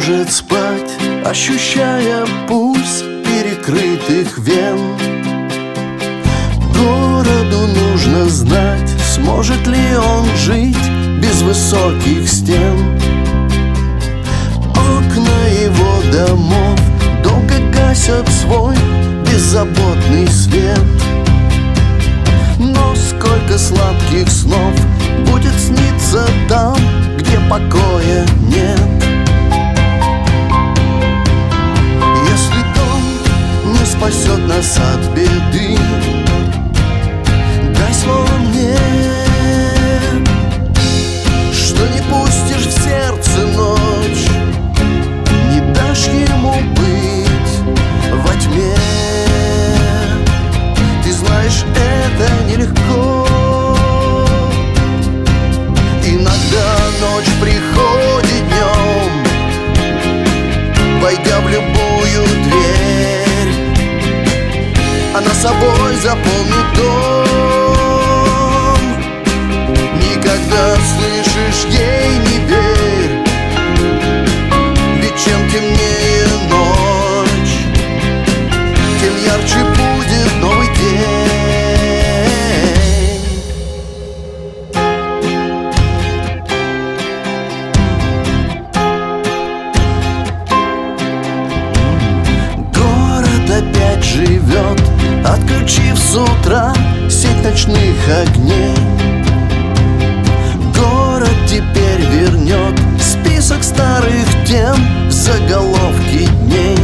может спать, ощущая пульс перекрытых вен. Городу нужно знать, сможет ли он жить без высоких стен. Окна его домов долго гасят свой беззаботный свет. Но сколько сладких снов будет сниться там, где покоя нет. Если дом не спасет нас от беды, дай слово мне, что не пустишь в сердце ночь, не дашь ему быть во тьме. Ты знаешь, это нелегко. Иногда ночь приходит днем, войдя в любую дверь, она собой заполнит дом. Никогда, слышишь, ей не верь, ведь чем темнее ночь, тем ярче будет новый день. Город опять живет, отключив с утра сеть ночных огней. Город теперь вернет список старых тем в заголовки дней.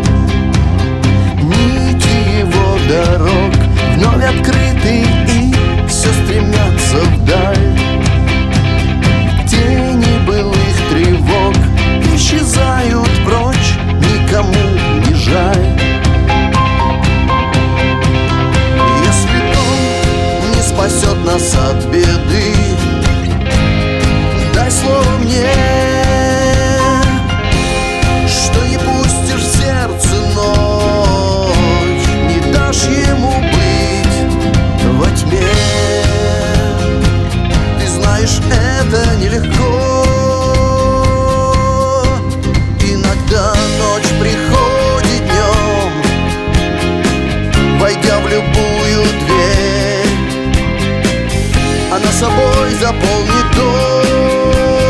Нити его дорог вновь открыты и все стремятся вдаль. Тени былых тревог исчезают прочь, никому не жаль. Если дом не спасет нас от беды, дай слово мне, что не пустишь в сердце ночь, не дашь ему быть во тьме. Ты знаешь, это нелегко. Иногда ночь приходит днем, войдя в любую дверь, она собой заполнит дом.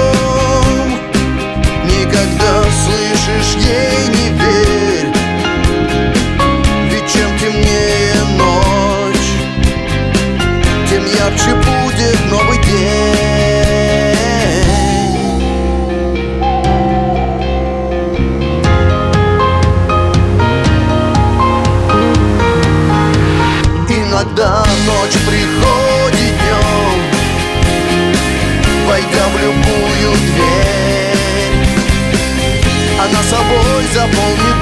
Никогда, слышишь, ей не верь, ведь чем темнее ночь, тем ярче будет новый день. Иногда ночь приходит днем, войдя в любую дверь, она собой заполнит